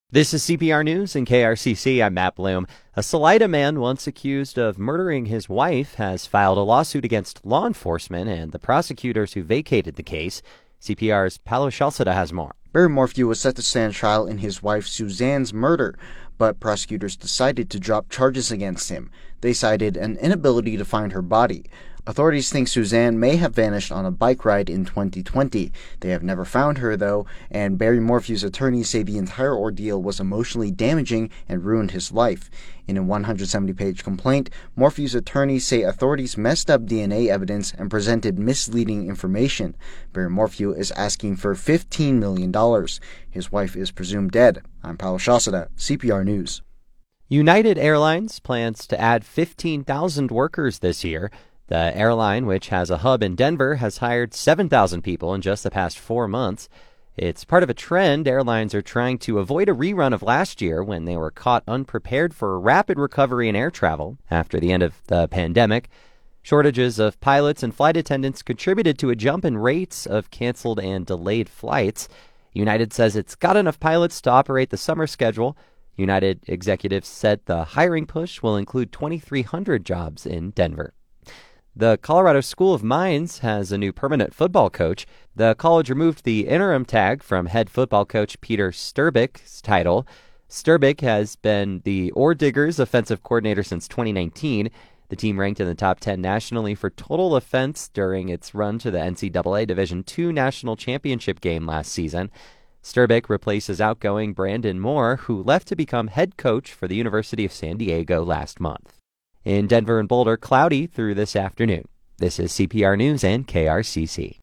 This is CPR News and KRCC. I'm Matt Bloom. A Salida man once accused of murdering his wife has filed a lawsuit against law enforcement and the prosecutors who vacated the case. CPR's Paulo Shalceda has more. Barry Morphew was set to stand trial in his wife Suzanne's murder, but prosecutors decided to drop charges against him. They cited an inability to find her body. Authorities think Suzanne may have vanished on a bike ride in 2020. They have never found her, though, and Barry Morphew's attorneys say the entire ordeal was emotionally damaging and ruined his life. In a 170-page complaint, Morphew's attorneys say authorities messed up DNA evidence and presented misleading information. Barry Morphew is asking for $15 million. His wife is presumed dead. I'm Paulo Shalceda, CPR News. United Airlines plans to add 15,000 workers this year. The airline, which has a hub in Denver, has hired 7,000 people in just the past 4 months. It's part of a trend. Airlines are trying to avoid a rerun of last year when they were caught unprepared for a rapid recovery in air travel after the end of the pandemic. Shortages of pilots and flight attendants contributed to a jump in rates of canceled and delayed flights. United says it's got enough pilots to operate the summer schedule. United executives said the hiring push will include 2,300 jobs in Denver. The Colorado School of Mines has a new permanent football coach. The college removed the interim tag from head football coach Peter Sturbick's title. Sturbick has been the Ore Diggers offensive coordinator since 2019. The team ranked in the top 10 nationally for total offense during its run to the NCAA Division II national championship game last season. Sturbick replaces outgoing Brandon Moore, who left to become head coach for the University of San Diego last month. In Denver and Boulder, cloudy through this afternoon. This is CPR News and KRCC.